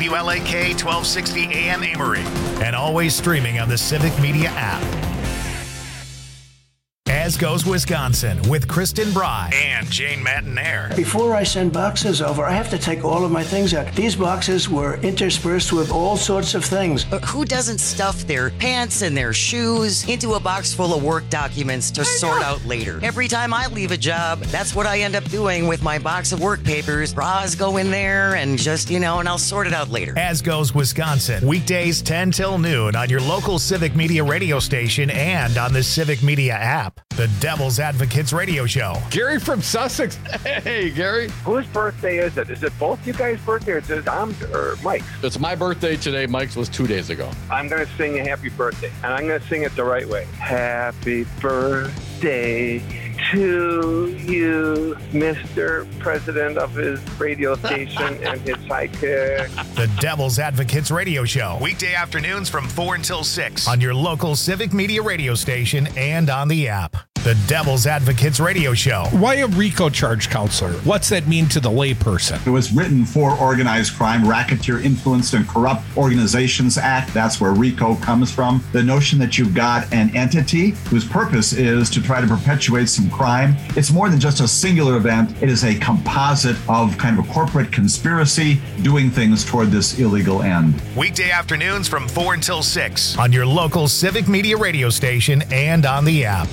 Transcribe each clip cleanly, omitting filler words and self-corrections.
WLAK 1260 AM Amory. And always streaming on the Civic Media app. As Goes Wisconsin with Kristen Bry and Jane Matinaire. Before I send boxes over, I have to take all of my things out. These boxes were interspersed with all sorts of things. Who doesn't stuff their pants and their shoes into a box full of work documents to sort out later? Every time I leave a job, that's what I end up doing with my box of work papers. Bras go in there and just, and I'll sort it out later. As Goes Wisconsin, weekdays 10 till noon on your local Civic Media radio station and on the Civic Media app. The Devil's Advocates Radio Show. Gary from Sussex. Hey, Gary. Whose birthday is it? Is it both you guys' birthday or is it Tom's or Mike's? It's my birthday today. Mike's was 2 days ago. I'm going to sing a happy birthday, and I'm going to sing it the right way. Happy birthday to you, Mr. President of his radio station and his sidekick. The Devil's Advocates Radio Show. Weekday afternoons from 4 until 6 on your local Civic Media radio station and on the app. The Devil's Advocates Radio Show. Why a RICO charge counselor? What's that mean to the layperson? It was written for Organized Crime, Racketeer Influenced and Corrupt Organizations Act. That's where RICO comes from. The notion that you've got an entity whose purpose is to try to perpetuate some crime. It's more than just a singular event. It is a composite of kind of a corporate conspiracy doing things toward this illegal end. Weekday afternoons from 4 until 6 on your local Civic Media radio station and on the app.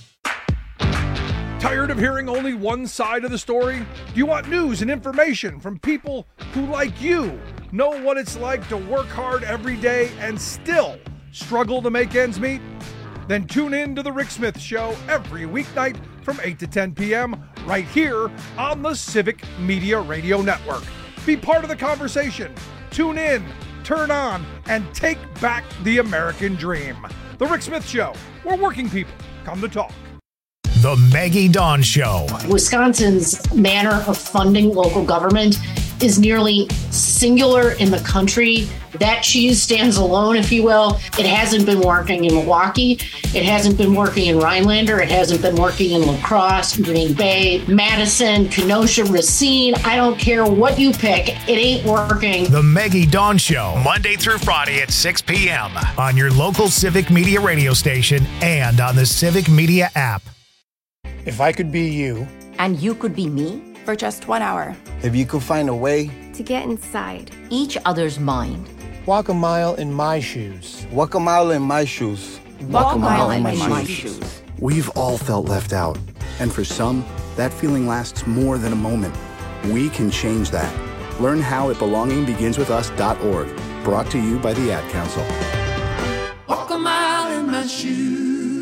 Tired of hearing only one side of the story? Do you want news and information from people who, like you, know what it's like to work hard every day and still struggle to make ends meet? Then tune in to The Rick Smith Show every weeknight from 8 to 10 p.m. right here on the Civic Media Radio Network. Be part of the conversation. Tune in, turn on, and take back the American dream. The Rick Smith Show, where working people come to talk. The Maggie Dawn Show. Wisconsin's manner of funding local government is nearly singular in the country. That cheese stands alone, if you will. It hasn't been working in Milwaukee. It hasn't been working in Rhinelander. It hasn't been working in La Crosse, Green Bay, Madison, Kenosha, Racine. I don't care what you pick. It ain't working. The Maggie Dawn Show, Monday through Friday at 6 p.m. on your local Civic Media radio station and on the Civic Media app. If I could be you. And you could be me? For just 1 hour. If you could find a way. To get inside. Each other's mind. Walk a mile in my shoes. Walk a mile in my shoes. Walk a mile in my shoes. We've all felt left out. And for some, that feeling lasts more than a moment. We can change that. Learn how at belongingbeginswithus.org. Brought to you by the Ad Council. Walk a mile in my shoes.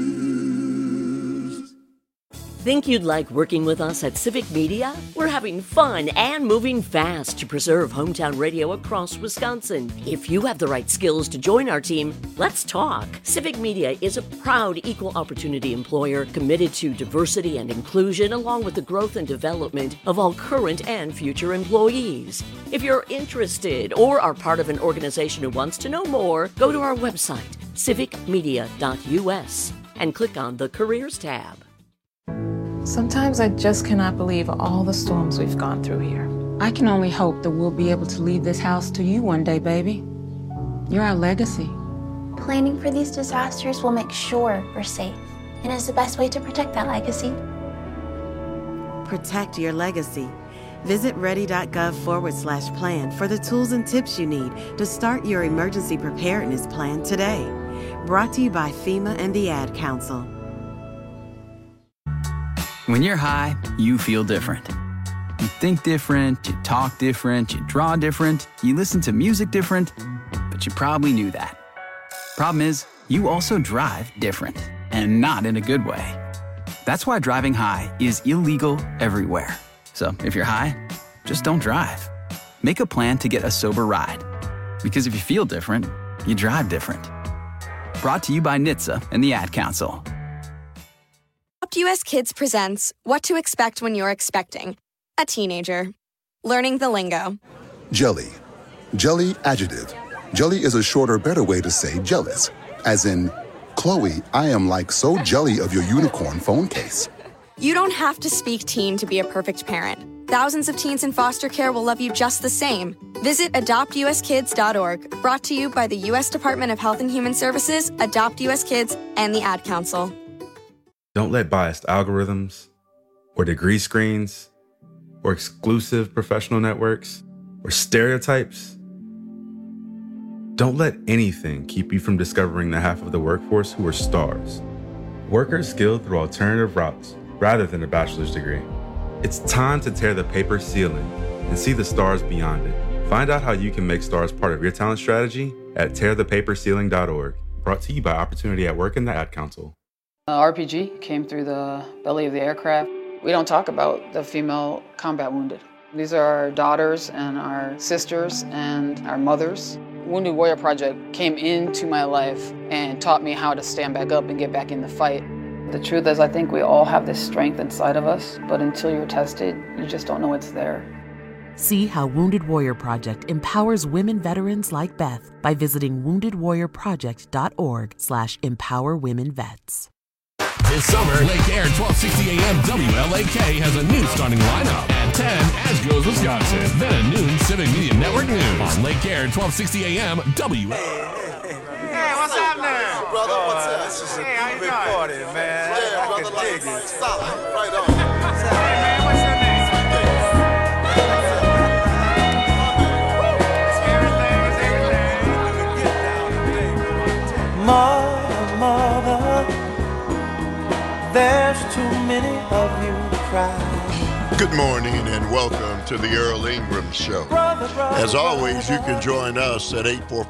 Think you'd like working with us at Civic Media? We're having fun and moving fast to preserve hometown radio across Wisconsin. If you have the right skills to join our team, let's talk. Civic Media is a proud equal opportunity employer committed to diversity and inclusion along with the growth and development of all current and future employees. If you're interested or are part of an organization who wants to know more, go to our website, civicmedia.us, and click on the Careers tab. Sometimes I just cannot believe all the storms we've gone through here. I can only hope that we'll be able to leave this house to you one day, baby. You're our legacy. Planning for these disasters will make sure we're safe, and is the best way to protect that legacy. Protect your legacy. Visit ready.gov/plan for the tools and tips you need to start your emergency preparedness plan today. Brought to you by FEMA and the Ad Council. When you're high, you feel different. You think different, you talk different, you draw different, you listen to music different, but you probably knew that. Problem is, you also drive different, and not in a good way. That's why driving high is illegal everywhere. So if you're high, just don't drive. Make a plan to get a sober ride. Because if you feel different, you drive different. Brought to you by NHTSA and the Ad Council. US Kids presents What to Expect When You're Expecting a Teenager. Learning the lingo. Jelly. Jelly adjective. Jelly is a shorter, better way to say jealous. As in, Chloe, I am like so jelly of your unicorn phone case. You don't have to speak teen to be a perfect parent. Thousands of teens in foster care will love you just the same. Visit adoptuskids.org, brought to you by the U.S. Department of Health and Human Services, Adopt U.S. Kids, and the Ad Council. Don't let biased algorithms or degree screens or exclusive professional networks or stereotypes, don't let anything keep you from discovering the half of the workforce who are stars. Workers skilled through alternative routes rather than a bachelor's degree. It's time to tear the paper ceiling and see the stars beyond it. Find out how you can make stars part of your talent strategy at tearthepaperceiling.org. Brought to you by Opportunity at Work and the Ad Council. RPG came through the belly of the aircraft. We don't talk about the female combat wounded. These are our daughters and our sisters and our mothers. Wounded Warrior Project came into my life and taught me how to stand back up and get back in the fight. The truth is, I think we all have this strength inside of us, but until you're tested, you just don't know it's there. See how Wounded Warrior Project empowers women veterans like Beth by visiting woundedwarriorproject.org/empowerwomenvets. This summer, Lake Air 1260 AM WLAK has a new starting lineup. At 10, as goes Wisconsin. Then at noon, Civic Media Network News. On Lake Air 1260 AM WLAK. Hey, what's happening? Brother, what's up? This is a big party, man. Yeah, brother, like solid. Right on. Hey, man, what's your name? Mother, there's too many of you crying. Good morning and welcome to the Earl Ingram Show. As always, you can join us at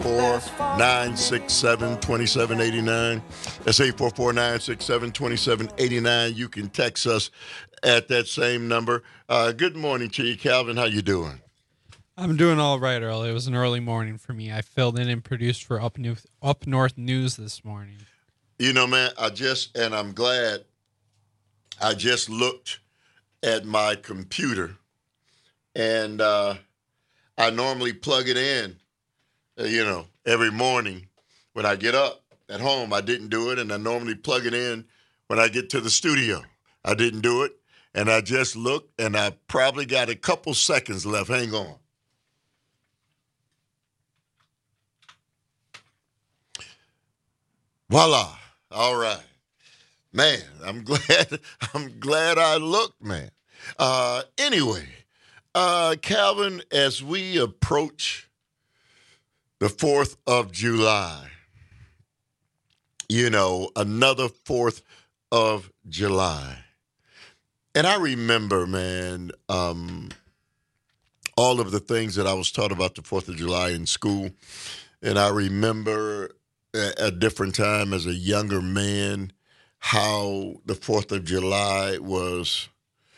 844-967-2789. That's 844-967-2789. You can text us at that same number. Good morning to you, Calvin. How you doing? I'm doing all right, Earl. It was an early morning for me. I filled in and produced for Up North News this morning. You know, man, I'm glad I just looked at my computer, and I normally plug it in, every morning when I get up at home. I didn't do it, and I normally plug it in when I get to the studio. I didn't do it, and I just looked, and I probably got a couple seconds left. Hang on. Voila. All right. Man, I'm glad I looked, man. Anyway, Calvin, as we approach the 4th of July, another 4th of July. And I remember, man, all of the things that I was taught about the 4th of July in school. And I remember a different time as a younger man, how the 4th of July was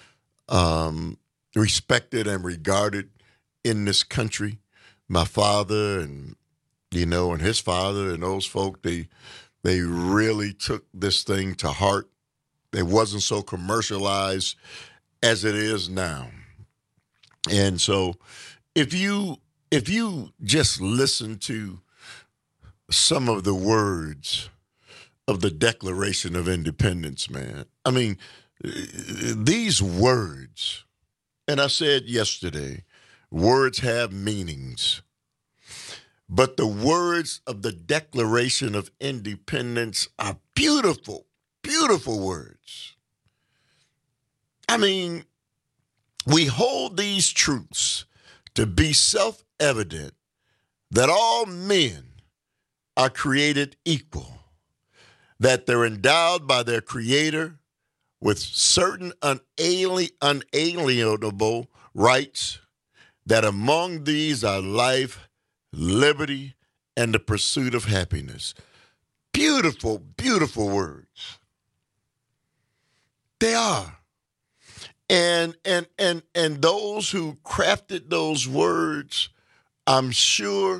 respected and regarded in this country. My father and his father and those folk, they really took this thing to heart. It wasn't so commercialized as it is now. And so if you just listen to some of the words of the Declaration of Independence, man. I mean, these words, and I said yesterday, words have meanings. But the words of the Declaration of Independence are beautiful, beautiful words. I mean, we hold these truths to be self-evident that all men are created equal, that they're endowed by their Creator with certain unalienable rights, that among these are life, liberty, and the pursuit of happiness. Beautiful, beautiful words. They are. And those who crafted those words, I'm sure,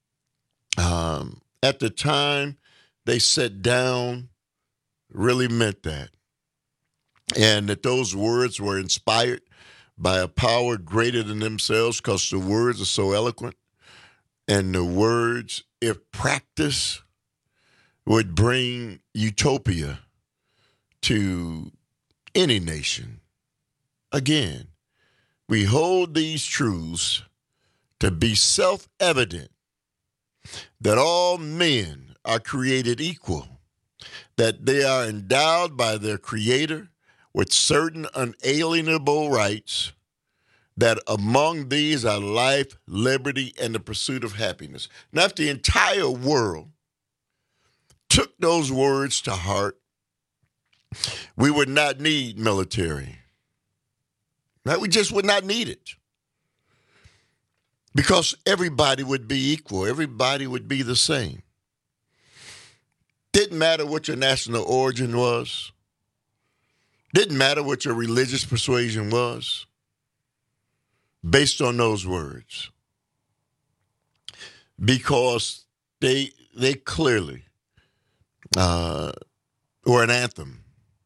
at the time they sat down, really meant that. And that those words were inspired by a power greater than themselves, because the words are so eloquent. And the words, if practiced, would bring utopia to any nation. Again, we hold these truths to be self-evident that all men are created equal, that they are endowed by their Creator with certain unalienable rights, that among these are life, liberty, and the pursuit of happiness. Now, if the entire world took those words to heart, we would not need military. Right? We just would not need it. Because everybody would be equal. Everybody would be the same. Didn't matter what your national origin was. Didn't matter what your religious persuasion was. Based on those words. Because they clearly were an anthem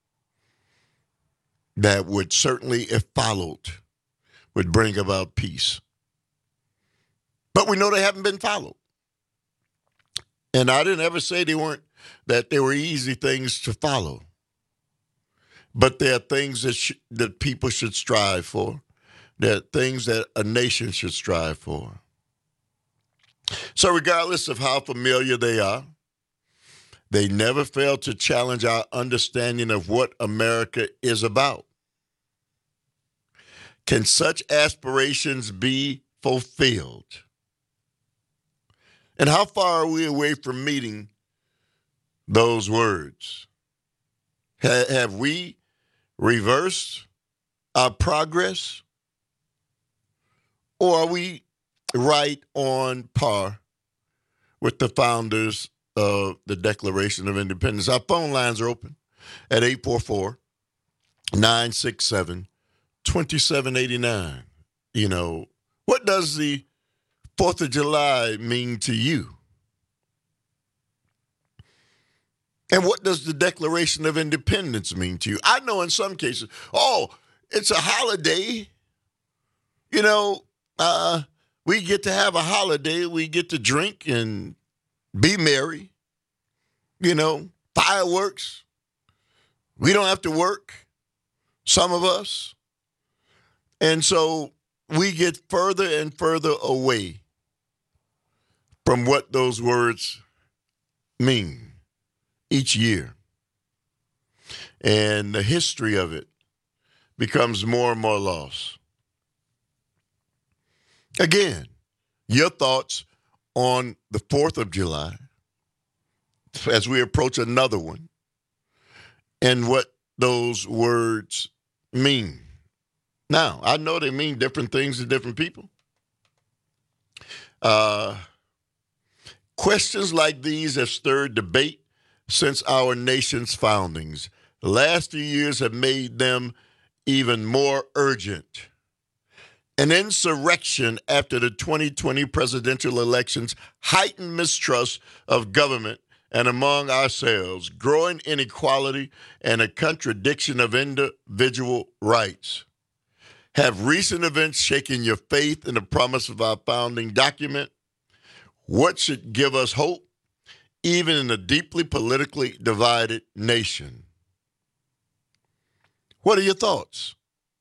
that would certainly, if followed, would bring about peace. But we know they haven't been followed. And I didn't ever say they were easy things to follow. But there are things that people should strive for. There are things that a nation should strive for. So regardless of how familiar they are, they never fail to challenge our understanding of what America is about. Can such aspirations be fulfilled? And how far are we away from meeting those words? Have we reversed our progress? Or are we right on par with the founders of the Declaration of Independence? Our phone lines are open at 844-967-2789. You know, what does the 4th of July mean to you? And what does the Declaration of Independence mean to you? I know in some cases, it's a holiday. You know, we get to have a holiday. We get to drink and be merry. You know, fireworks. We don't have to work, some of us. And so we get further and further away from what those words mean each year. And the history of it becomes more and more lost. Again, your thoughts on the 4th of July as we approach another one and what those words mean. Now, I know they mean different things to different people. Questions like these have stirred debate since our nation's foundings. The last few years have made them even more urgent. An insurrection after the 2020 presidential elections heightened mistrust of government and among ourselves, growing inequality and a contradiction of individual rights. Have recent events shaken your faith in the promise of our founding document? What should give us hope, even in a deeply politically divided nation? What are your thoughts?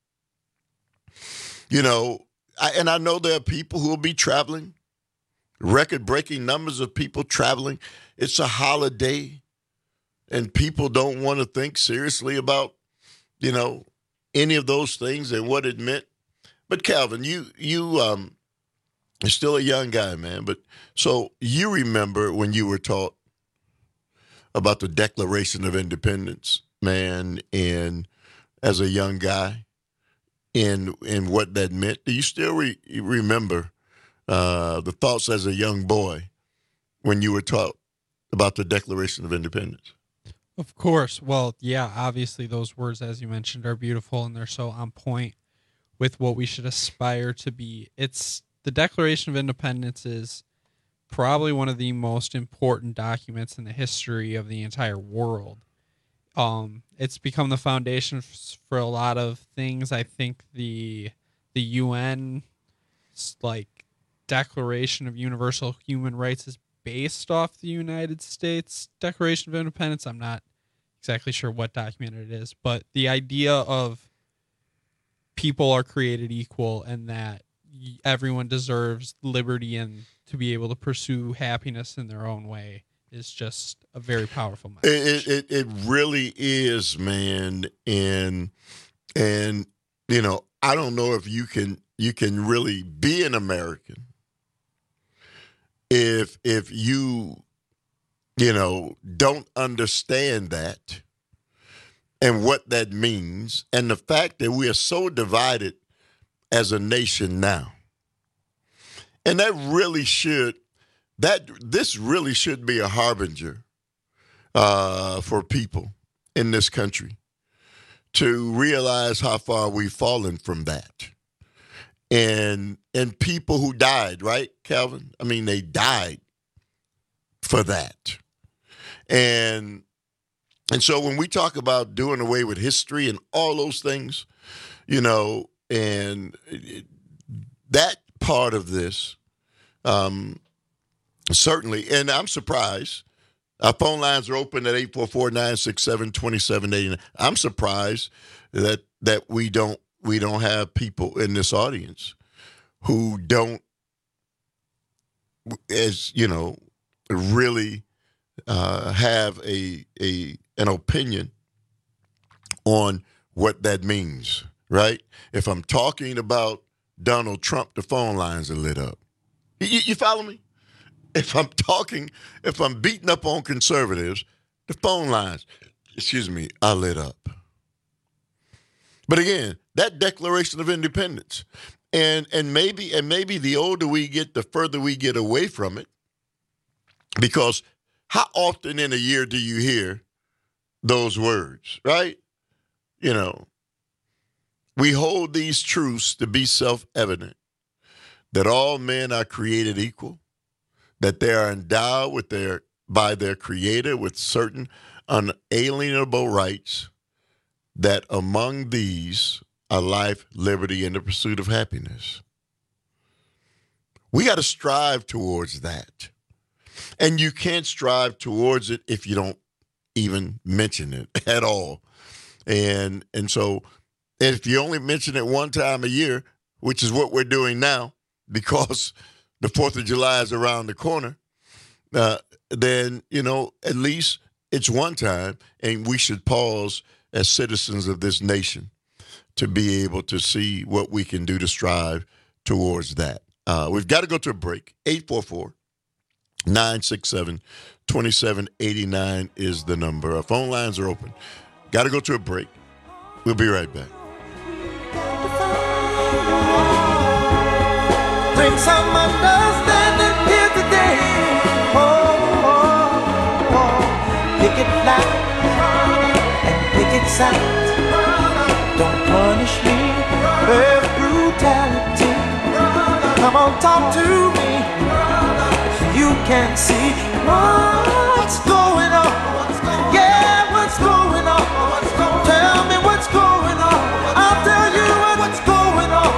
You know, I know there are people who will be traveling, record-breaking numbers of people traveling. It's a holiday, and people don't want to think seriously about, you know, any of those things and what it meant. But Calvin, you're still a young guy, man. But so you remember when you were taught about the Declaration of Independence, man, and as a young guy, and what that meant. Do you still remember the thoughts as a young boy when you were taught about the Declaration of Independence? Of course. Well, yeah, obviously those words, as you mentioned, are beautiful and they're so on point with what we should aspire to be. It's the Declaration of Independence is probably one of the most important documents in the history of the entire world. It's become the foundation for a lot of things. I think the UN Declaration of Universal Human Rights is based off the United States Declaration of Independence. I'm not exactly sure what document it is, but the idea of people are created equal and that everyone deserves liberty and to be able to pursue happiness in their own way is just a very powerful message. It really is, man. And you know, I don't know if you can really be an American if you know, don't understand that and what that means, and the fact that we are so divided as a nation now. And this really should be a harbinger for people in this country to realize how far we've fallen from that. And people who died, right, Calvin? I mean, they died for that. And so when we talk about doing away with history and all those things, you know, and that part of this, certainly, and I'm surprised. Our phone lines are open at 844-967-2789. I'm surprised that we don't have people in this audience who don't, as you know, really have an opinion on what that means, right? If I'm talking about Donald Trump, the phone lines are lit up. You follow me? If I'm beating up on conservatives, the phone lines, are lit up. But again, that Declaration of Independence, and maybe the older we get, the further we get away from it, because how often in a year do you hear those words, right? You know, we hold these truths to be self-evident, that all men are created equal, that they are endowed by their Creator with certain unalienable rights, that among these are life, liberty, and the pursuit of happiness. We got to strive towards that. And you can't strive towards it if you don't even mention it at all. And so if you only mention it one time a year, which is what we're doing now, because the 4th of July is around the corner, then, you know, at least it's one time, and we should pause as citizens of this nation to be able to see what we can do to strive towards that. We've got to go to a break. 844-967-2789 is the number. Our phone lines are open. Got to go to a break. We'll be right back. Bring some understanding here today. Pick it loud and pick it sound. Don't punish me with brutality. Come on, talk to me so you can see what's going on. Yeah, what's going on? Tell me what's going on. I'll tell you what's going on.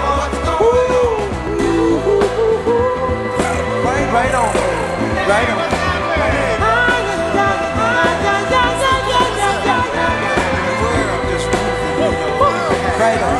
Right on, right on. Right on.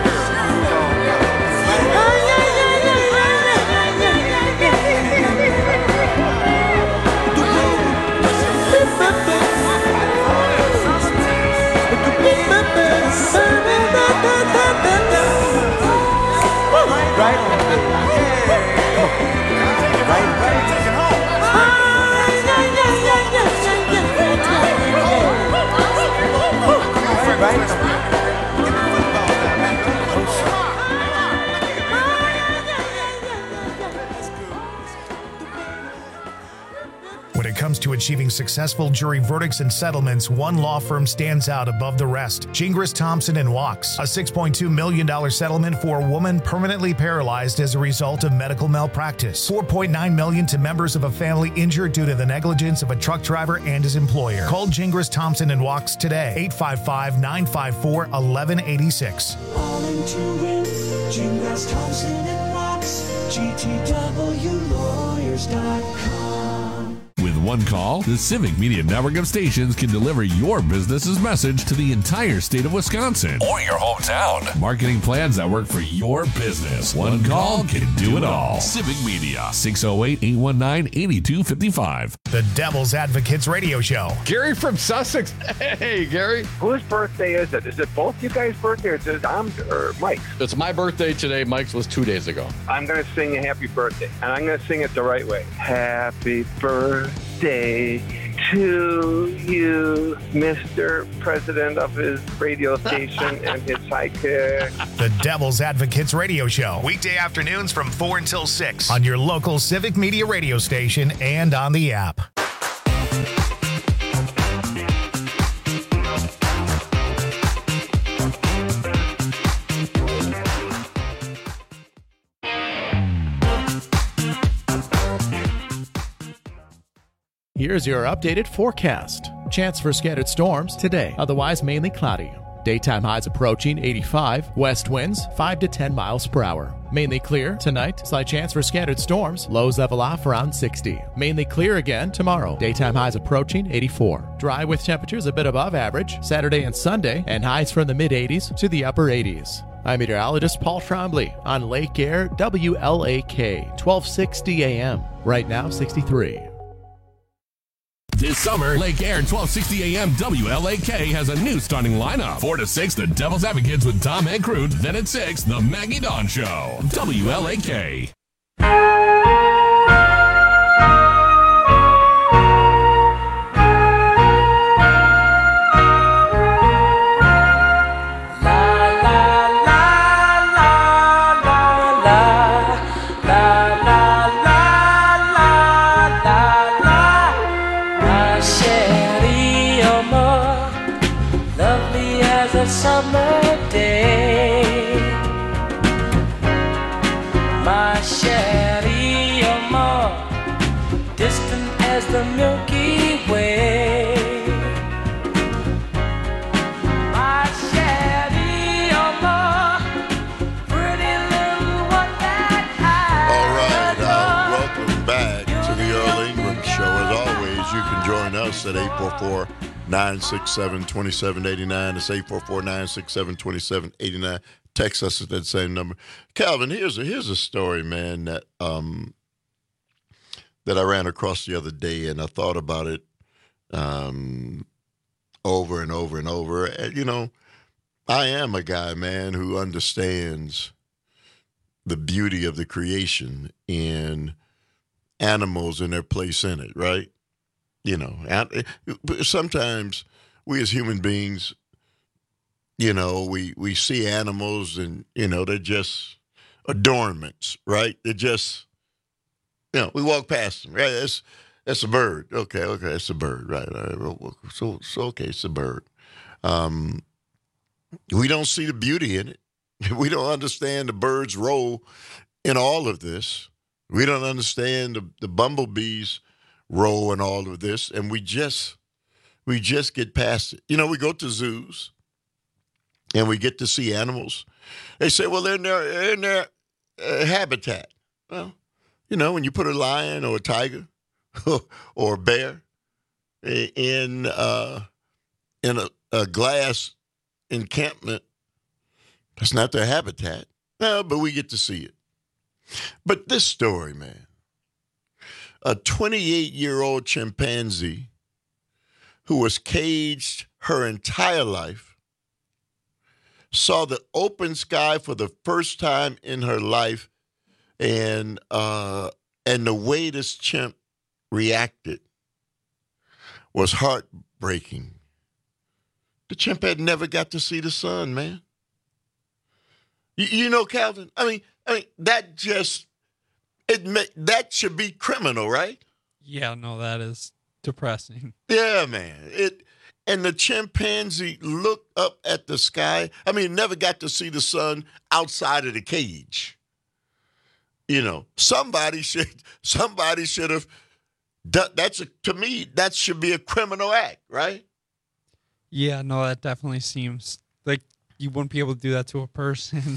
When it comes to achieving successful jury verdicts and settlements, one law firm stands out above the rest. Gingras, Thompson & Wachs. A $6.2 million settlement for a woman permanently paralyzed as a result of medical malpractice. $4.9 million to members of a family injured due to the negligence of a truck driver and his employer. Call Gingras, Thompson & Wachs today. 855-954-1186. All into it, Gingras, Thompson & Wachs, GTWlawyers.com. With one call, the Civic Media Network of stations can deliver your business's message to the entire state of Wisconsin or your hometown. Marketing plans that work for your business. One call can do it all. Civic Media, 608-819-8255. The Devil's Advocates Radio Show. Gary from Sussex. Hey, Gary. Whose birthday is it? Is it both you guys' birthday or is it or Mike's? It's my birthday today. Mike's was 2 days ago. I'm going to sing a happy birthday, and I'm going to sing it the right way. Happy birthday to you, Mr. President of his radio station and his sidekick. The Devil's Advocates Radio Show. Weekday afternoons from 4 until 6 on your local Civic Media radio station and on the app. Here's your updated forecast. Chance for scattered storms today, otherwise mainly cloudy. Daytime highs approaching 85, west winds 5 to 10 miles per hour. Mainly clear tonight, slight chance for scattered storms, lows level off around 60. Mainly clear again tomorrow, daytime highs approaching 84. Dry with temperatures a bit above average Saturday and Sunday, and highs from the mid-80s to the upper 80s. I'm meteorologist Paul Trombley on Lake Air WLAK, 1260 AM. Right now, 63. This summer, Lake Air 1260 AM WLAK has a new starting lineup. 4 to 6, the Devil's Advocates with Tom and Crude. Then at 6, the Maggie Dawn Show. WLAK. Summer day, my Sherry Amor, distant as the Milky Way. My Sherry Amor, pretty little one that I All right, welcome back to the Earl Ingram Show. As always, you can join us at 844-967-2789. It's 844-967-2789. Text us at that same number. Calvin, here's a story, man, that that I ran across the other day, and I thought about it over and over and over. And, you know, I am a guy, man, who understands the beauty of the creation and animals and their place in it, right? You know, sometimes we as human beings, you know, we see animals and, you know, they're just adornments, right? They're just, you know, we walk past them, right? That's a bird. Okay, it's a bird, right? All right. So okay, it's a bird. We don't see the beauty in it. We don't understand the bird's role in all of this. We don't understand the bumblebee's role in all of this, and we just get past it. You know, we go to zoos, and we get to see animals. They say, well, they're in their habitat. Well, you know, when you put a lion or a tiger or a bear in a glass encampment, that's not their habitat. No, but we get to see it. But this story, man, a 28-year-old chimpanzee who was caged her entire life saw the open sky for the first time in her life, and the way this chimp reacted was heartbreaking. The chimp had never got to see the sun, man. You know, Calvin, I mean that just that should be criminal, right? Yeah, no, that is depressing. Yeah, man. And the chimpanzee looked up at the sky. I mean, never got to see the sun outside of the cage. You know, somebody should have done. To me, that should be a criminal act, right? Yeah, no, that definitely seems like you wouldn't be able to do that to a person.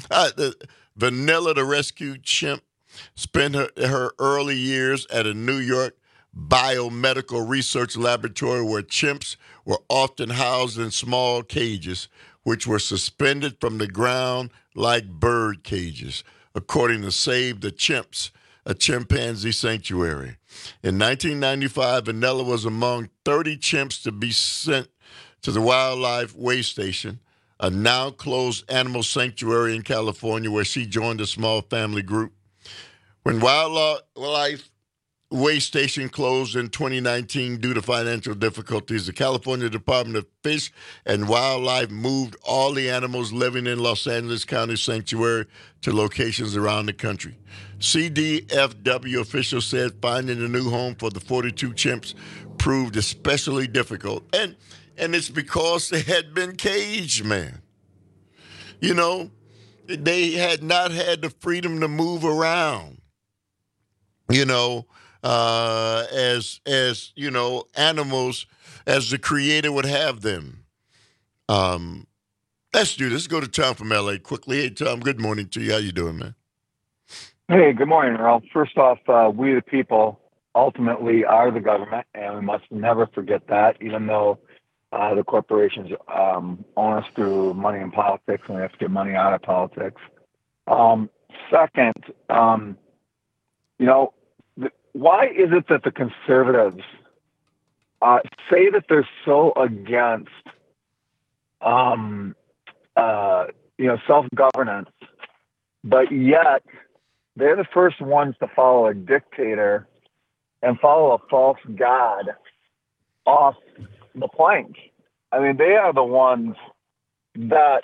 Vanilla, the rescued chimp, spent her early years at a New York biomedical research laboratory where chimps were often housed in small cages, which were suspended from the ground like bird cages, according to Save the Chimps, a chimpanzee sanctuary. In 1995, Vanella was among 30 chimps to be sent to the Wildlife Way Station, a now-closed animal sanctuary in California, where she joined a small family group. When Wildlife Way Station closed in 2019 due to financial difficulties, the California Department of Fish and Wildlife moved all the animals living in Los Angeles County Sanctuary to locations around the country. CDFW officials said finding a new home for the 42 chimps proved especially difficult. And it's because they had been caged, man. You know, they had not had the freedom to move around, you know, as you know, animals, as the Creator would have them. Let's do this. Let's go to Tom from L.A. quickly. Hey, Tom, good morning to you. How you doing, man? Hey, good morning, Earl. First off, we the people ultimately are the government, and we must never forget that, even though the corporations own us through money in politics, and we have to get money out of politics. Second, you know, why is it that the conservatives say that they're so against, you know, self-governance, but yet they're the first ones to follow a dictator and follow a false god off the plank? I mean, they are the ones that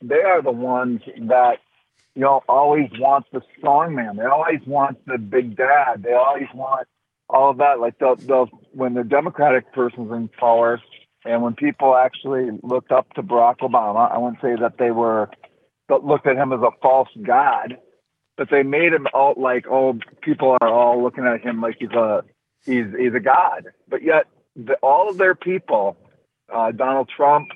you know, always want the strong man. They always want the big dad. They always want all of that. Like they'll when the Democratic person's in power, and when people actually looked up to Barack Obama, I wouldn't say that they looked at him as a false god, but they made him out like, oh, people are all looking at him like he's a god. But yet all of their people, Donald Trump,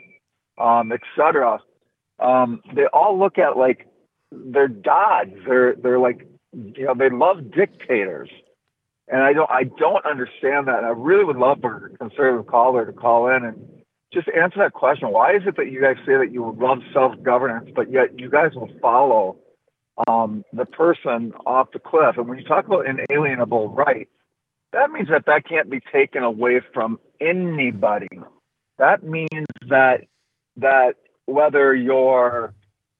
etc., they all look at like they're gods. They're like, you know, they love dictators, and I don't understand that. And I really would love for a conservative caller to call in and just answer that question. Why is it that you guys say that you love self-governance, but yet you guys will follow the person off the cliff? And when you talk about inalienable rights, that means that can't be taken away from anybody. That means that whether you're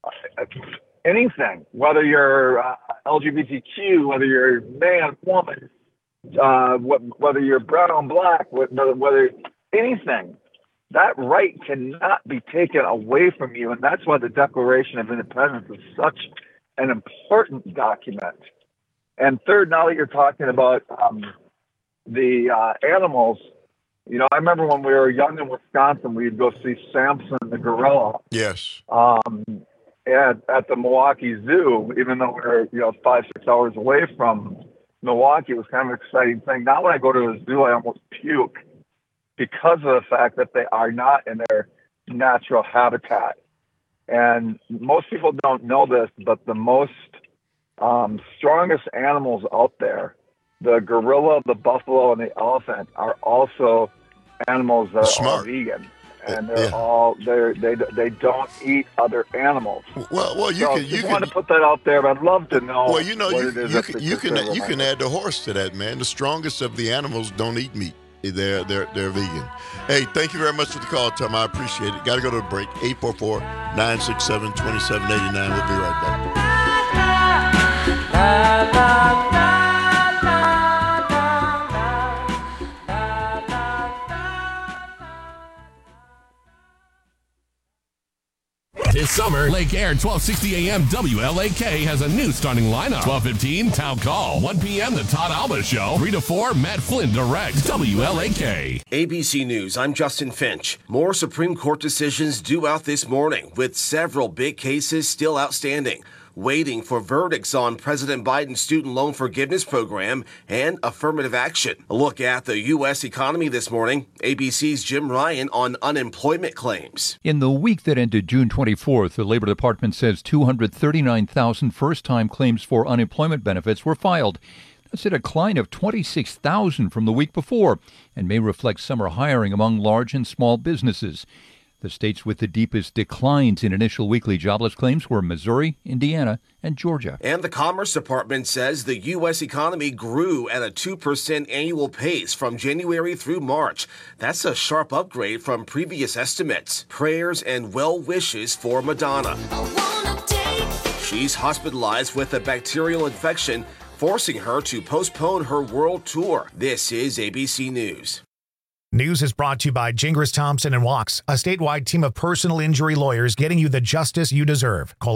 anything, whether you're LGBTQ, whether you're man, woman, whether you're brown, black, whether anything, that right cannot be taken away from you. And that's why the Declaration of Independence is such an important document. And third, now that you're talking about the animals, you know, I remember when we were young in Wisconsin, we'd go see Samson the gorilla. Yes. At the Milwaukee Zoo, even though we were, you know, 5-6 hours away from Milwaukee, it was kind of an exciting thing. Now when I go to a zoo, I almost puke because of the fact that they are not in their natural habitat. And most people don't know this, but the most strongest animals out there, the gorilla, the buffalo, and the elephant, are also animals that are all vegan. And they're all they don't eat other animals. Well, you want to put that out there, but I'd love to know. Well, you know, you can add the horse to that, man. The strongest of the animals don't eat meat. They're vegan. Hey, thank you very much for the call, Tom. I appreciate it. Got to go to a break. 844-967-2789. We'll be right back. This summer, Lake Air 1260 AM WLAK has a new starting lineup. 12:15 Town Call. 1 p.m. The Todd Alba Show. 3 to 4 Matt Flynn Direct. WLAK. ABC News, I'm Justin Finch. More Supreme Court decisions due out this morning, with several big cases still outstanding, waiting for verdicts on President Biden's student loan forgiveness program and affirmative action. A look at the U.S. economy this morning. ABC's Jim Ryan on unemployment claims. In the week that ended June 24th, the Labor Department says 239,000 first-time claims for unemployment benefits were filed. That's a decline of 26,000 from the week before and may reflect summer hiring among large and small businesses. The states with the deepest declines in initial weekly jobless claims were Missouri, Indiana, and Georgia. And the Commerce Department says the U.S. economy grew at a 2% annual pace from January through March. That's a sharp upgrade from previous estimates. Prayers and well wishes for Madonna. She's hospitalized with a bacterial infection, forcing her to postpone her world tour. This is ABC News. News is brought to you by Gingras Thompson and Walks, a statewide team of personal injury lawyers getting you the justice you deserve. Call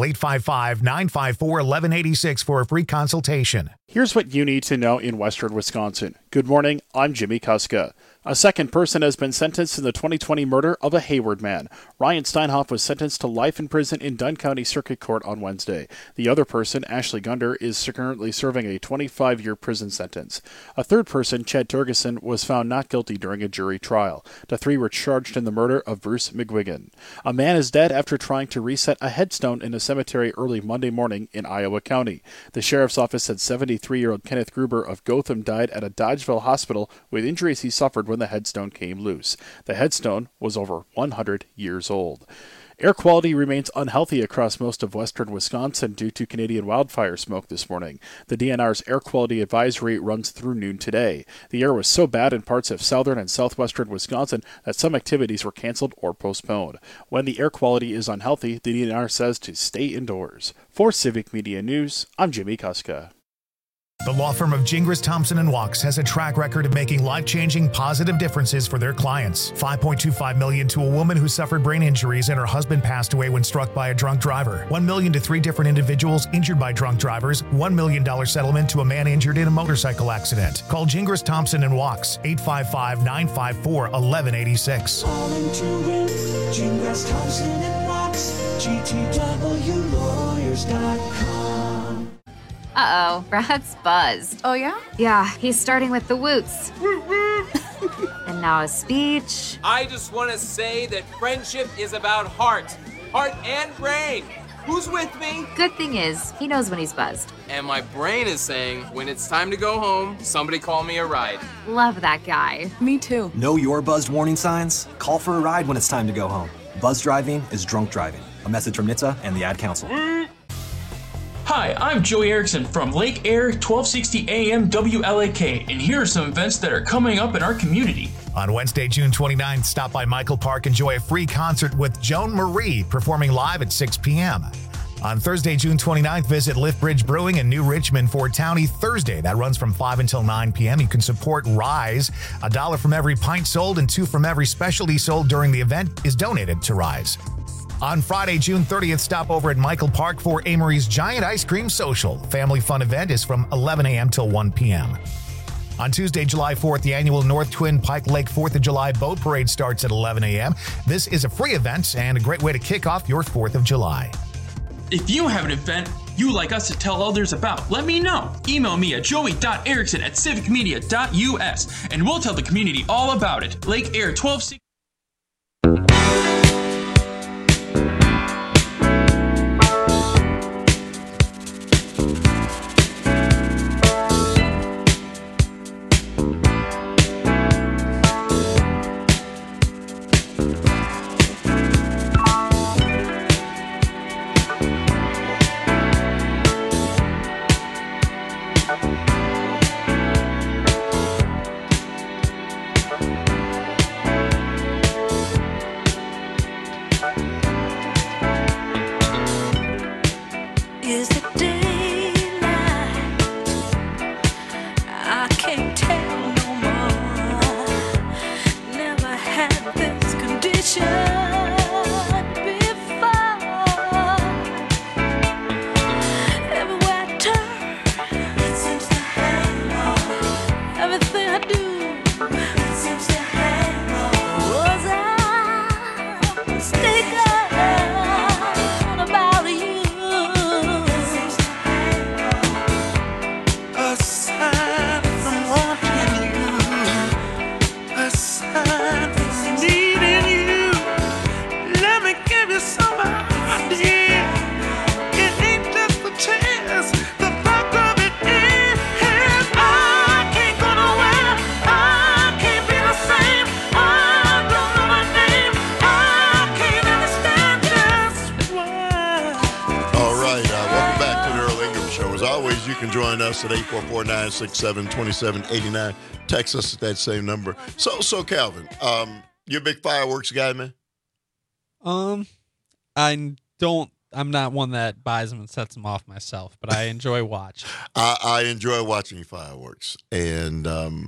855-954-1186 for a free consultation. Here's what you need to know in western Wisconsin. Good morning, I'm Jimmy Kuska. A second person has been sentenced in the 2020 murder of a Hayward man. Ryan Steinhoff was sentenced to life in prison in Dunn County Circuit Court on Wednesday. The other person, Ashley Gunder, is currently serving a 25-year prison sentence. A third person, Chad Turgeson, was found not guilty during a jury trial. The three were charged in the murder of Bruce McGuigan. A man is dead after trying to reset a headstone in a cemetery early Monday morning in Iowa County. The sheriff's office said 73-year-old Kenneth Gruber of Gotham died at a Dodgeville hospital with injuries he suffered when the headstone came loose. The headstone was over 100 years old. Air quality remains unhealthy across most of western Wisconsin due to Canadian wildfire smoke this morning. The DNR's air quality advisory runs through noon today. The air was so bad in parts of southern and southwestern Wisconsin that some activities were canceled or postponed. When the air quality is unhealthy, the DNR says to stay indoors. For Civic Media News, I'm Jimmy Kuska. The law firm of Gingras Thompson and Walks has a track record of making life-changing positive differences for their clients. $5.25 million to a woman who suffered brain injuries and her husband passed away when struck by a drunk driver. $1 million to 3 different individuals injured by drunk drivers. $1 million settlement to a man injured in a motorcycle accident. Call Gingras Thompson and Walks, 855-954-1186. All into it, Gingras Thompson and Walks, GTWlawyers.com. Uh-oh, Brad's buzzed. Oh, yeah? Yeah, he's starting with the woots. And now a speech. I just want to say that friendship is about heart and brain. Who's with me? Good thing is, he knows when he's buzzed. And my brain is saying, when it's time to go home, somebody call me a ride. Love that guy. Me too. Know your buzzed warning signs? Call for a ride when it's time to go home. Buzz driving is drunk driving. A message from NHTSA and the Ad Council. Hi, I'm Joey Erickson from Lake Air 1260 AM WLAK, and here are some events that are coming up in our community. On Wednesday, June 29th, stop by Michael Park, enjoy a free concert with Joan Marie performing live at 6 p.m. On Thursday, June 29th, visit Lift Bridge Brewing in New Richmond for Townie Thursday. That runs from 5 until 9 p.m. You can support Rise. $1 from every pint sold and $2 from every specialty sold during the event is donated to Rise. On Friday, June 30th, stop over at Michael Park for Amory's Giant Ice Cream Social. Family fun event is from 11 a.m. till 1 p.m. On Tuesday, July 4th, the annual North Twin Pike Lake 4th of July Boat Parade starts at 11 a.m. This is a free event and a great way to kick off your 4th of July. If you have an event you'd like us to tell others about, let me know. Email me at joey.erickson@civicmedia.us and we'll tell the community all about it. Lake Air 1260. can join us at 844-967-2789. Text us at that same number. So Calvin, you're a big fireworks guy, man? I'm not one that buys them and sets them off myself, but I enjoy watching. I enjoy watching fireworks. And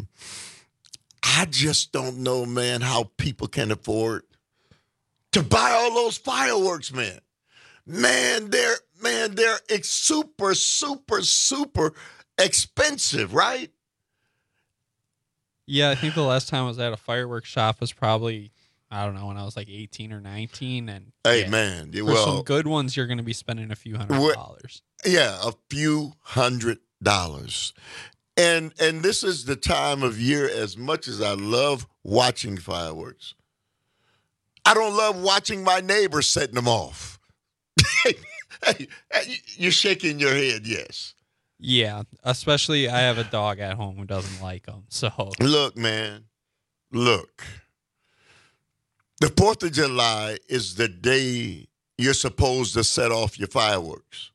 I just don't know, man, how people can afford to buy all those fireworks, man. They're super, super, super expensive, right? Yeah, I think the last time I was at a fireworks shop was probably, I don't know, when I was like 18 or 19. And hey, man, for some good ones, you're going to be spending a few $100s. Yeah, a few $100s. And this is the time of year, as much as I love watching fireworks, I don't love watching my neighbors setting them off. Hey, you're shaking your head, yes. Yeah, especially I have a dog at home who doesn't like them. So look, man, look. The 4th of July is the day you're supposed to set off your fireworks.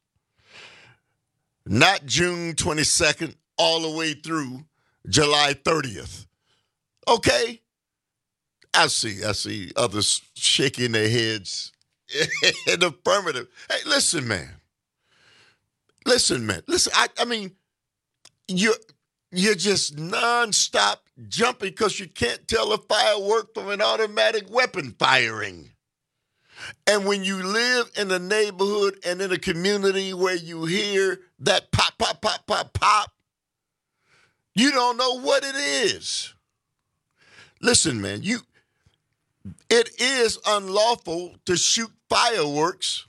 Not June 22nd all the way through July 30th. Okay? I see others shaking their heads in affirmative. Hey, listen, man. Listen, I mean, you're just nonstop jumping because you can't tell a firework from an automatic weapon firing. And when you live in a neighborhood and in a community where you hear that pop, pop, pop, pop, pop, you don't know what it is. Listen, man, it is unlawful to shoot fireworks,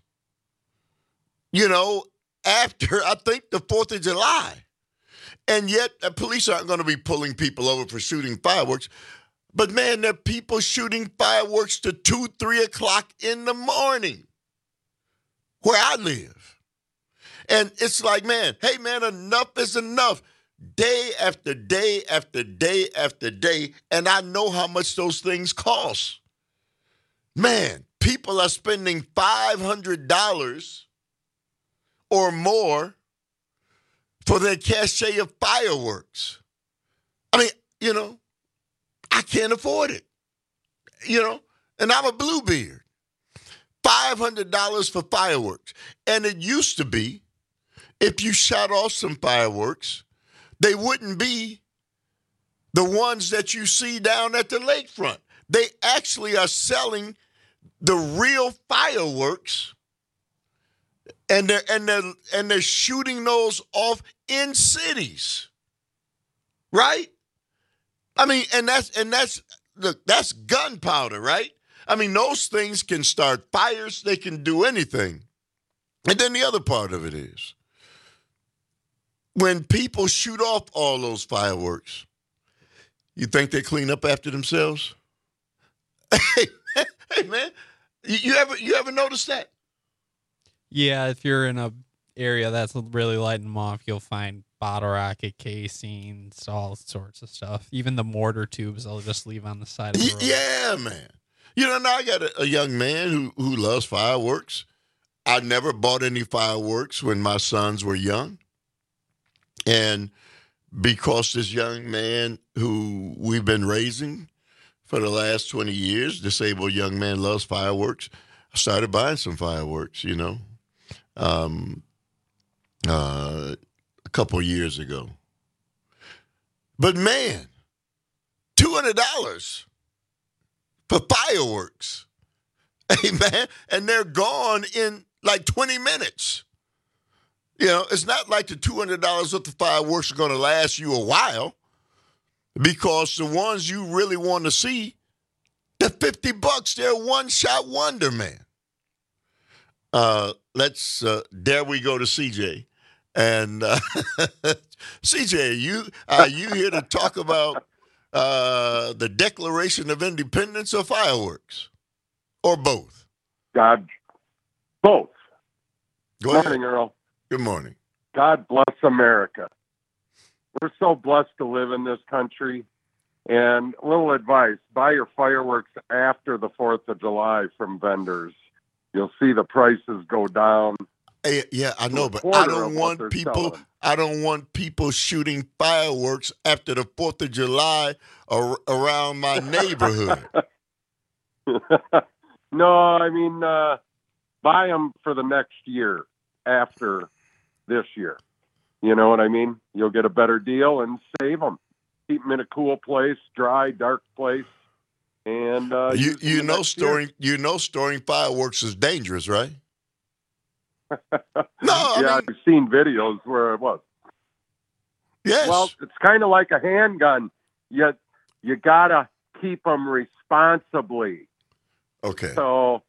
after, I think, the 4th of July. And yet, the police aren't going to be pulling people over for shooting fireworks. But, man, there are people shooting fireworks to 2, 3 o'clock in the morning where I live. And it's like, man, hey, man, enough is enough. Day after day after day after day. And I know how much those things cost. Man, people are spending $500 or more for their cachet of fireworks. I mean, I can't afford it. And I'm a Bluebeard. $500 for fireworks. And it used to be, if you shot off some fireworks, they wouldn't be the ones that you see down at the lakefront. They actually are selling the real fireworks, and they're shooting those off in cities, right? I mean, and that's gunpowder, right? I mean, those things can start fires. They can do anything. And then the other part of it is, when people shoot off all those fireworks, you think they clean up after themselves? Hey, man, you ever noticed that? Yeah, if you're in a area that's really lighting them off, you'll find bottle rocket casings, all sorts of stuff. Even the mortar tubes, they'll just leave on the side of the road. Yeah, man. Now I got a young man who loves fireworks. I never bought any fireworks when my sons were young. And because this young man who we've been raising for the last 20 years, disabled young man, loves fireworks, I started buying some fireworks, a couple of years ago. But, man, $200 for fireworks. Hey, man, and they're gone in like 20 minutes. It's not like the $200 worth of fireworks are going to last you a while, because the ones you really want to see, they're $50. They're a one-shot wonder, man. There we go to CJ. And CJ, you here to talk about the Declaration of Independence or fireworks? Or both? Both. Go Good morning, ahead. Earl. Good morning. God bless America. We're so blessed to live in this country. And a little advice, buy your fireworks after the 4th of July from vendors. You'll see the prices go down Yeah, I know, but quarter I of don't what they're want people. selling. I don't want people shooting fireworks after the 4th of July around my neighborhood. No, I mean, buy them for the next year after this year. You know what I mean? You'll get a better deal and save them. Keep them in a cool place, dry, dark place, and storing fireworks is dangerous, right? No, I've seen videos where it was. Yes. Well, it's kind of like a handgun. You gotta keep them responsibly. Okay. So,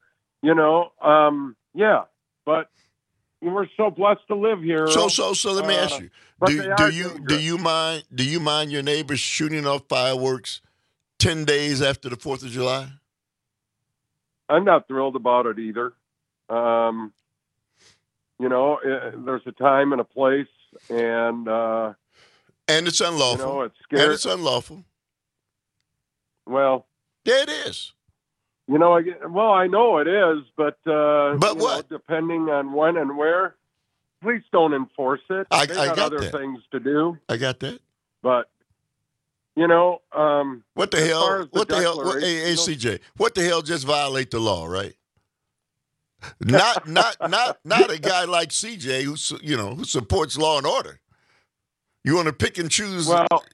yeah, but we're so blessed to live here. So let me ask you: Do you mind your neighbors shooting off fireworks 10 days after the 4th of July? I'm not thrilled about it either. There's a time and a place, and it's unlawful. It's scary. And it's unlawful. Well, yeah, it is. I know it is, but what? Depending on when and where, please don't enforce it. They got other things to do. I got that. But what the hell? Hey, CJ, what the hell just violate the law, right? Not a guy like CJ who supports law and order. You want to pick and choose?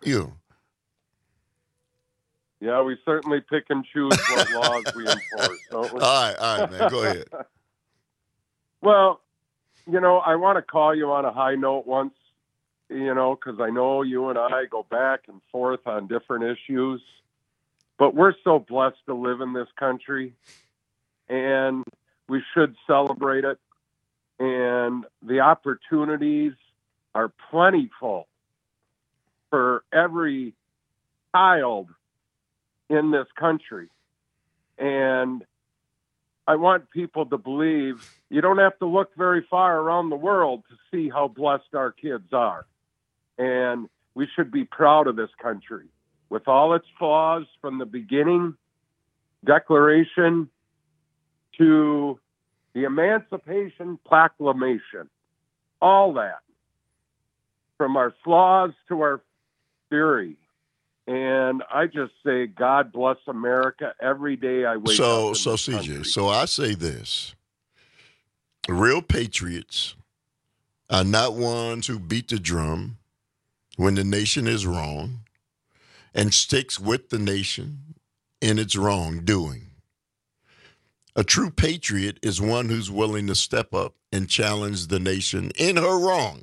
Yeah, we certainly pick and choose what laws we enforce, don't we? All right, man, go ahead. Well, I want to call you on a high note once, because I know you and I go back and forth on different issues, but we're so blessed to live in this country, and we should celebrate it, and the opportunities are plentiful for every child in this country. And I want people to believe you don't have to look very far around the world to see how blessed our kids are. And we should be proud of this country with all its flaws from the beginning, Declaration to the Emancipation Proclamation, all that, from our flaws to our fury. And I just say, God bless America every day I wake up. So CJ, so I say this: real patriots are not ones who beat the drum when the nation is wrong and sticks with the nation in its wrongdoing. A true patriot is one who's willing to step up and challenge the nation in her wrong,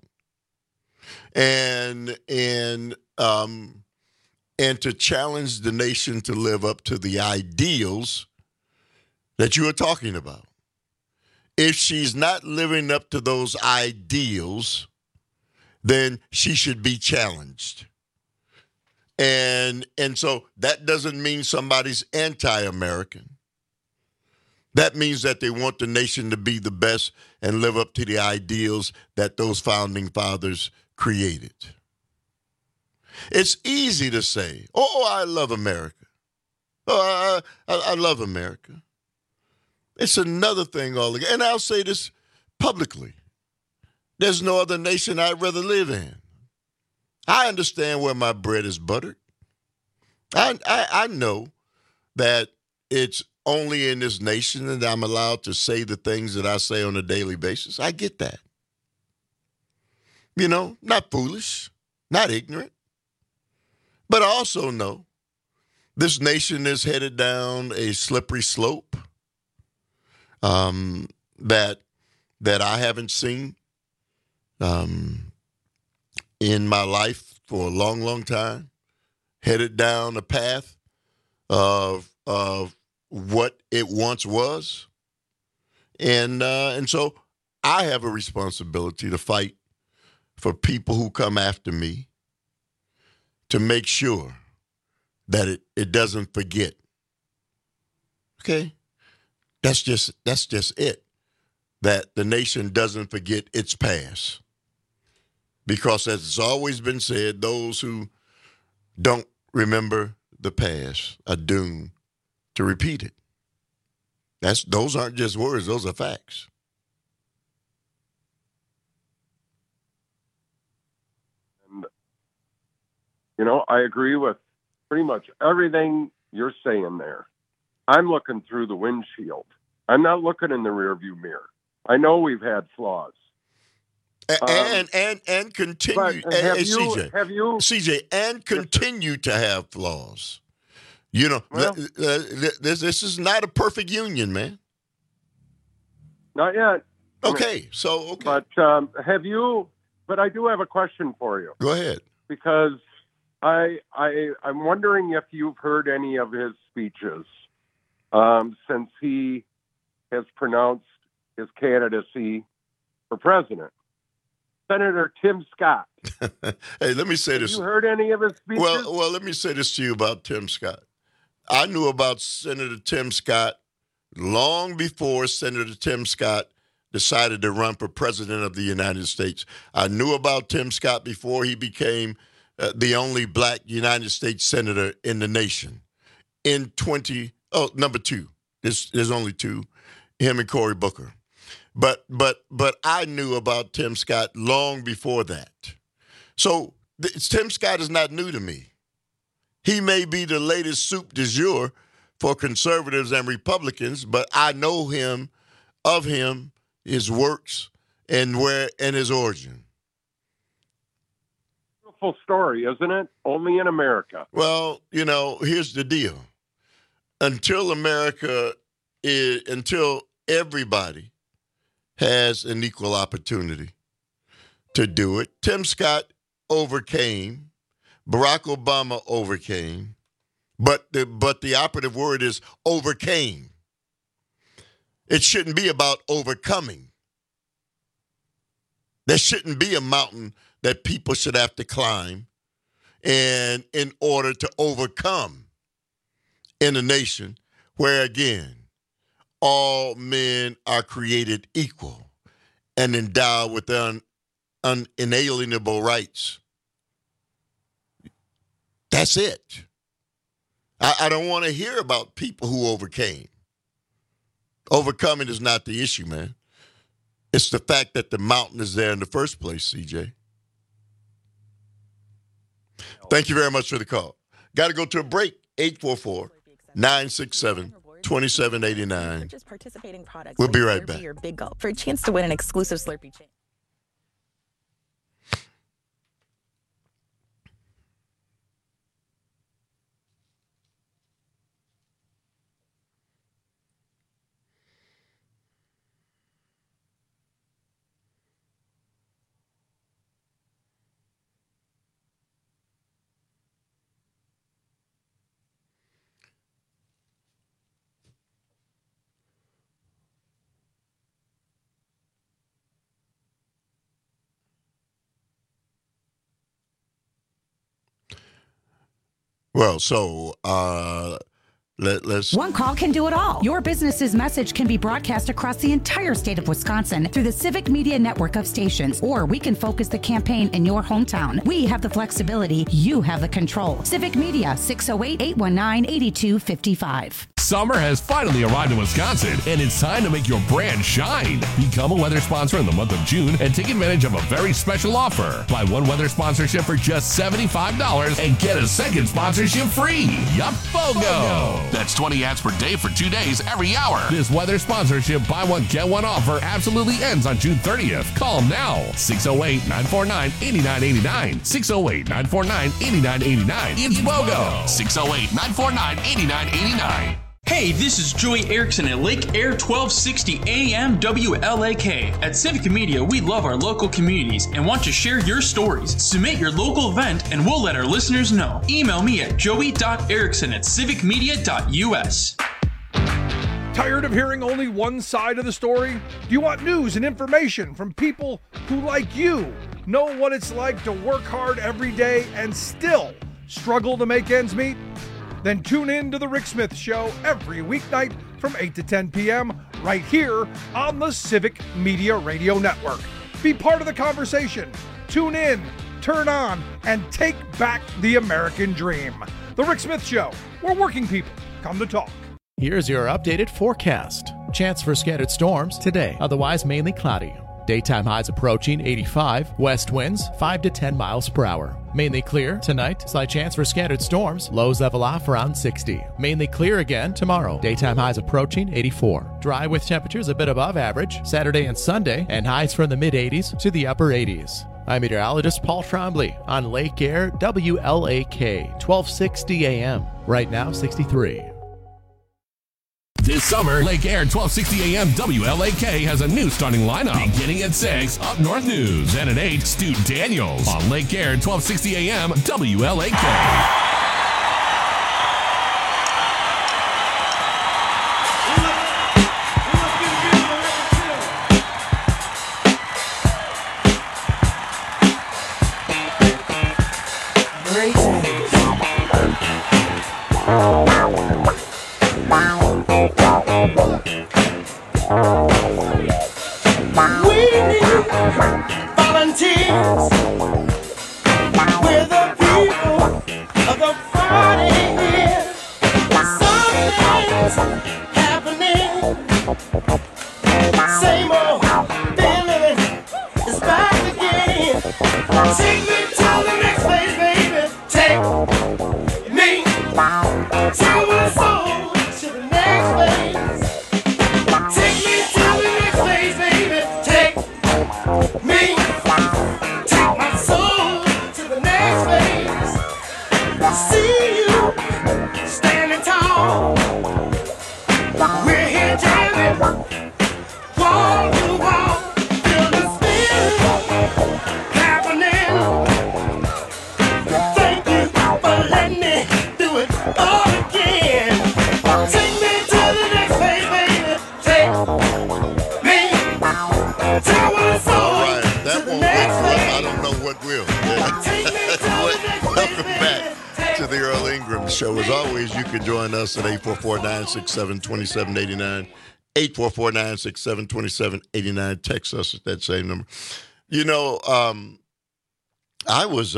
and to challenge the nation to live up to the ideals that you are talking about. If she's not living up to those ideals, then she should be challenged. And so that doesn't mean somebody's anti-American. That means that they want the nation to be the best and live up to the ideals that those founding fathers created. It's easy to say, oh, I love America. Oh, I love America. It's another thing altogether. And I'll say this publicly. There's no other nation I'd rather live in. I understand where my bread is buttered. I know that it's only in this nation that I'm allowed to say the things that I say on a daily basis. I get that. Not foolish, not ignorant. But I also know this nation is headed down a slippery slope that I haven't seen in my life for a long, long time. Headed down a path of what it once was, and so I have a responsibility to fight for people who come after me, to make sure that it doesn't forget. Okay? That's just it. That the nation doesn't forget its past. Because as it's always been said, those who don't remember the past are doomed to repeat it. Those aren't just words, those are facts. I agree with pretty much everything you're saying there. I'm looking through the windshield. I'm not looking in the rearview mirror. I know we've had flaws. And continue, CJ, and continue to have flaws. This is not a perfect union, man. Not yet. Okay. But But I do have a question for you. Go ahead. Because I'm wondering if you've heard any of his speeches since he has pronounced his candidacy for president. Senator Tim Scott. Hey, let me say this. Have you heard any of his speeches? Well, let me say this to you about Tim Scott. I knew about Senator Tim Scott long before Senator Tim Scott decided to run for president of the United States. I knew about Tim Scott before he became the only black United States senator in the nation. Number two. There's only two, him and Cory Booker. But I knew about Tim Scott long before that. So Tim Scott is not new to me. He may be the latest soup du jour for conservatives and Republicans, but I know him, his works, and his origin. Beautiful story, isn't it? Only in America. Well, here's the deal. Until everybody has an equal opportunity to do it. Tim Scott overcame. Barack Obama overcame. But the operative word is overcame. It shouldn't be about overcoming. There shouldn't be a mountain that people should have to climb and in order to overcome in a nation where, again, all men are created equal and endowed with unalienable rights. That's it. I don't want to hear about people who overcame. Overcoming is not the issue, man. It's the fact that the mountain is there in the first place, CJ. Thank you very much for the call. Got to go to a break. 844-967-2789. Participating products. We'll be right back. Your Big Gulp for a chance to win an exclusive Slurpee chain. Well, so let's... One call can do it all. Your business's message can be broadcast across the entire state of Wisconsin through the Civic Media network of stations, or we can focus the campaign in your hometown. We have the flexibility. You have the control. Civic Media, 608-819-8255. Summer has finally arrived in Wisconsin, and it's time to make your brand shine. Become a weather sponsor in the month of June and take advantage of a very special offer. Buy one weather sponsorship for just $75 and get a second sponsorship free. Yup, BOGO! That's 20 ads per day for 2 days every hour. This weather sponsorship buy one, get one offer absolutely ends on June 30th. Call them now. 608-949-8989. 608-949-8989. It's BOGO. 608-949-8989. Hey, this is Joey Erickson at Lake Air 1260 AM WLAK. At Civic Media, we love our local communities and want to share your stories. Submit your local event and we'll let our listeners know. Email me at joey.erickson@civicmedia.us. Tired of hearing only one side of the story? Do you want news and information from people who, like you, know what it's like to work hard every day and still struggle to make ends meet? Then tune in to The Rick Smith Show every weeknight from 8 to 10 p.m. right here on the Civic Media Radio Network. Be part of the conversation. Tune in, turn on, and take back the American dream. The Rick Smith Show, where working people come to talk. Here's your updated forecast. Chance for scattered storms today, otherwise mainly cloudy. Daytime highs approaching 85. West winds 5 to 10 miles per hour. Mainly clear tonight. Slight chance for scattered storms. Lows level off around 60. Mainly clear again tomorrow. Daytime highs approaching 84. Dry with temperatures a bit above average Saturday and Sunday, and highs from the mid-80s to the upper 80s. I'm meteorologist Paul Trombley on Lake Air WLAK 1260 AM. Right now 63. This summer, Lake Air 1260 AM WLAK has a new starting lineup. Beginning at 6, Up North News. And at 8, Stu Daniels on Lake Air 1260 AM WLAK. Volunteers, we're the people of the party here. Something's happening. Same old feeling is back again. Take me to the next place, baby. Take me to my soul, to the next place. Take me to the next place, baby. Take me. Take my soul to the next place. See you standing tall. We're here jamming, wall to wall. Feel the spirit happening. Thank you for letting me do it all again. Take me to the next place, baby. Take me to my soul. I don't know what will. Welcome back to the Earl Ingram Show. As always, you can join us at 844-967-2789. 844-967-2789. Text us at that same number. You know, I was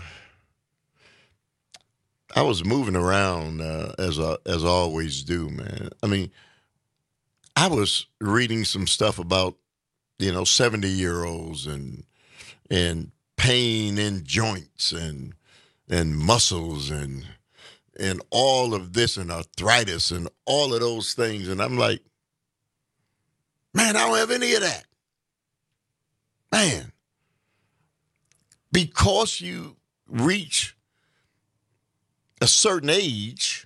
moving around as I always do, man. I mean, I was reading some stuff about 70-year-olds and pain in joints and muscles and all of this and arthritis and all of those things. And I'm like, man, I don't have any of that. Man, because you reach a certain age,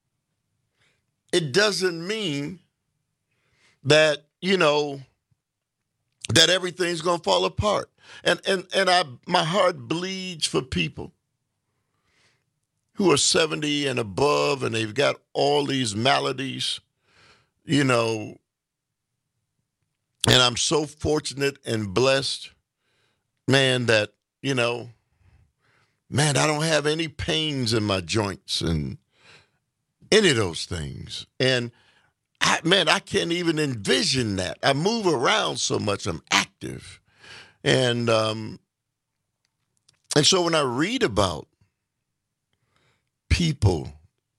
it doesn't mean that, that everything's going to fall apart. And my heart bleeds for people who are 70 and above and they've got all these maladies, and I'm so fortunate and blessed, man, that, man, I don't have any pains in my joints and any of those things. And I can't even envision that. I move around so much. I'm active. And so when I read about people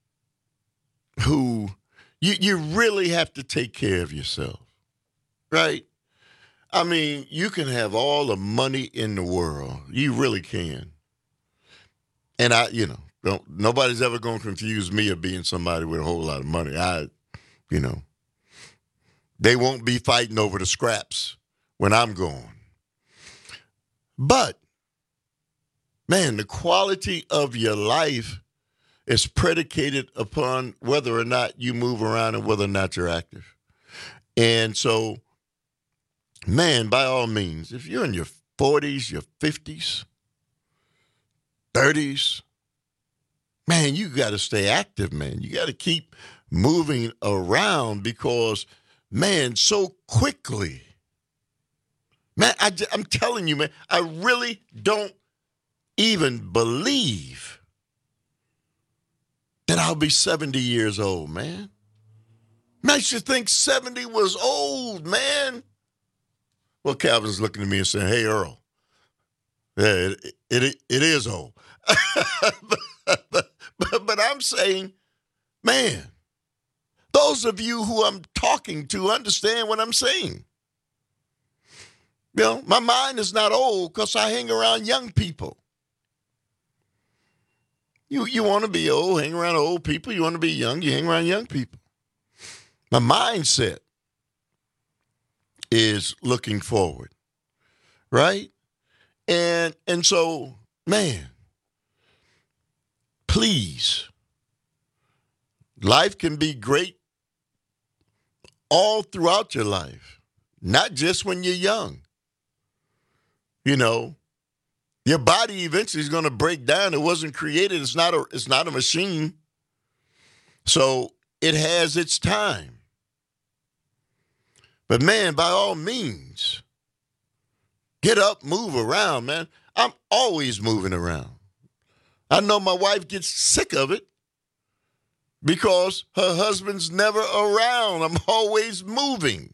who you really have to take care of yourself, right? I mean, you can have all the money in the world. You really can. And nobody's ever going to confuse me of being somebody with a whole lot of money. They won't be fighting over the scraps when I'm gone. But, man, the quality of your life is predicated upon whether or not you move around and whether or not you're active. And so, man, by all means, if you're in your 40s, your 50s, 30s, man, you got to stay active, man. You got to keep moving around because, man, so quickly, man, I'm telling you, man, I really don't even believe that I'll be 70 years old, man. Makes you think 70 was old, man. Well, Calvin's looking at me and saying, hey, Earl, yeah, it is old. but I'm saying, man, those of you who I'm talking to understand what I'm saying. You know, my mind is not old because I hang around young people. You want to be old, hang around old people. You want to be young, you hang around young people. My mindset is looking forward, right? And so, man, please, life can be great all throughout your life, not just when you're young. You know, your body eventually is going to break down. It wasn't created. It's not a machine. So it has its time. But, man, by all means, get up, move around, man. I'm always moving around. I know my wife gets sick of it because her husband's never around. I'm always moving.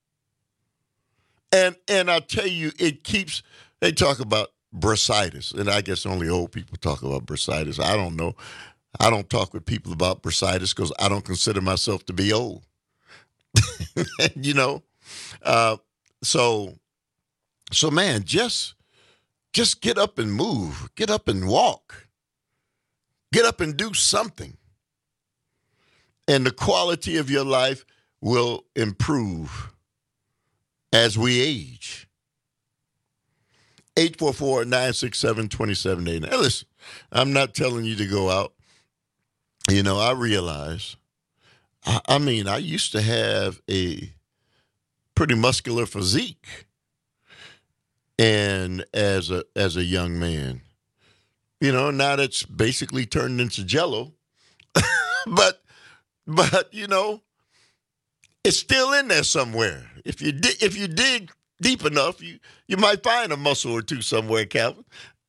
And I tell you, they talk about bursitis, and I guess only old people talk about bursitis. I don't know. I don't talk with people about bursitis because I don't consider myself to be old. You know, so man, just get up and move, get up and walk, get up and do something, and the quality of your life will improve as we age. 844-967-2780. Now listen, I'm not telling you to go out. You know, I realize. I mean, I used to have a pretty muscular physique, and as a young man, you know, now that's basically turned into Jell-O, but you know, it's still in there somewhere. If you dig deep enough, you might find a muscle or two somewhere, Calvin.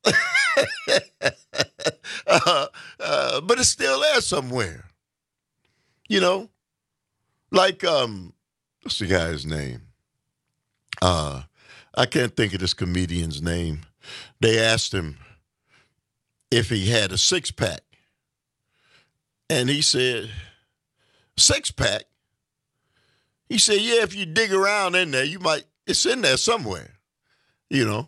But it's still there somewhere. You know, like, what's the guy's name? I can't think of this comedian's name. They asked him if he had a six-pack. And he said, six-pack? He said, yeah, if you dig around in there, it's in there somewhere, you know.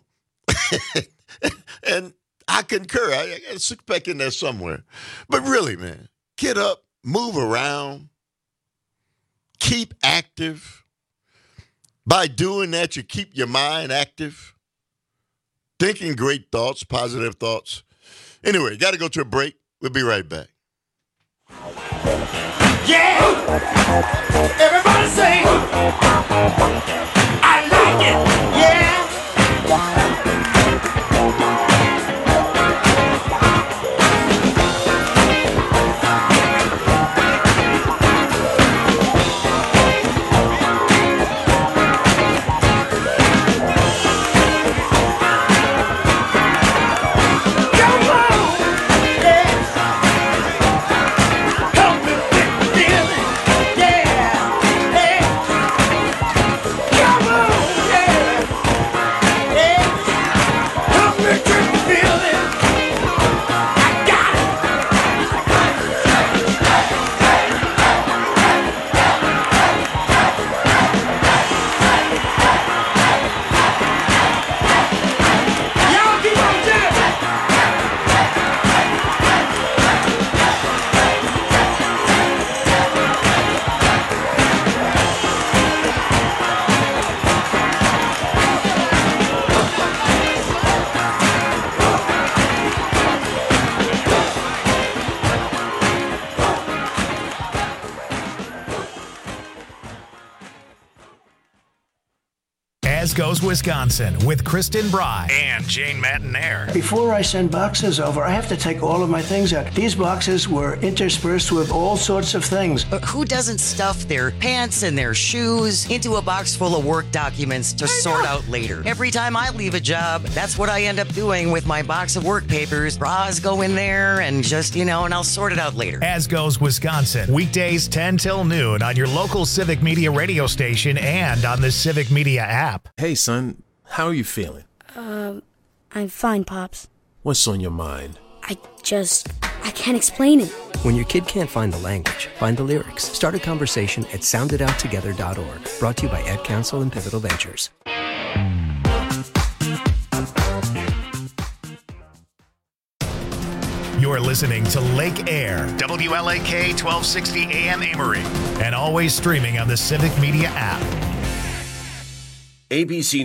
And I concur. I got a six-pack in there somewhere. But really, man, get up. Move around, keep active. By doing that, you keep your mind active, thinking great thoughts, positive thoughts. Anyway, got to go to a break. We'll be right back. Yeah! Everybody say, I like it! Yeah! As Goes Wisconsin with Kristen Bry and Jane Matanair. Before I send boxes over, I have to take all of my things out. These boxes were interspersed with all sorts of things. Who doesn't stuff their pants and their shoes into a box full of work documents to sort out later? Every time I leave a job, that's what I end up doing with my box of work papers. Bras go in there and just, and I'll sort it out later. As Goes Wisconsin, weekdays 10 till noon on your local Civic Media radio station and on the Civic Media app. Hey, son, how are you feeling? I'm fine, Pops. What's on your mind? I can't explain it. When your kid can't find the language, find the lyrics. Start a conversation at soundidouttogether.org. Brought to you by Ed Council and Pivotal Ventures. You're listening to Lake Air, WLAK 1260 AM Amory, and always streaming on the Civic Media app. ABC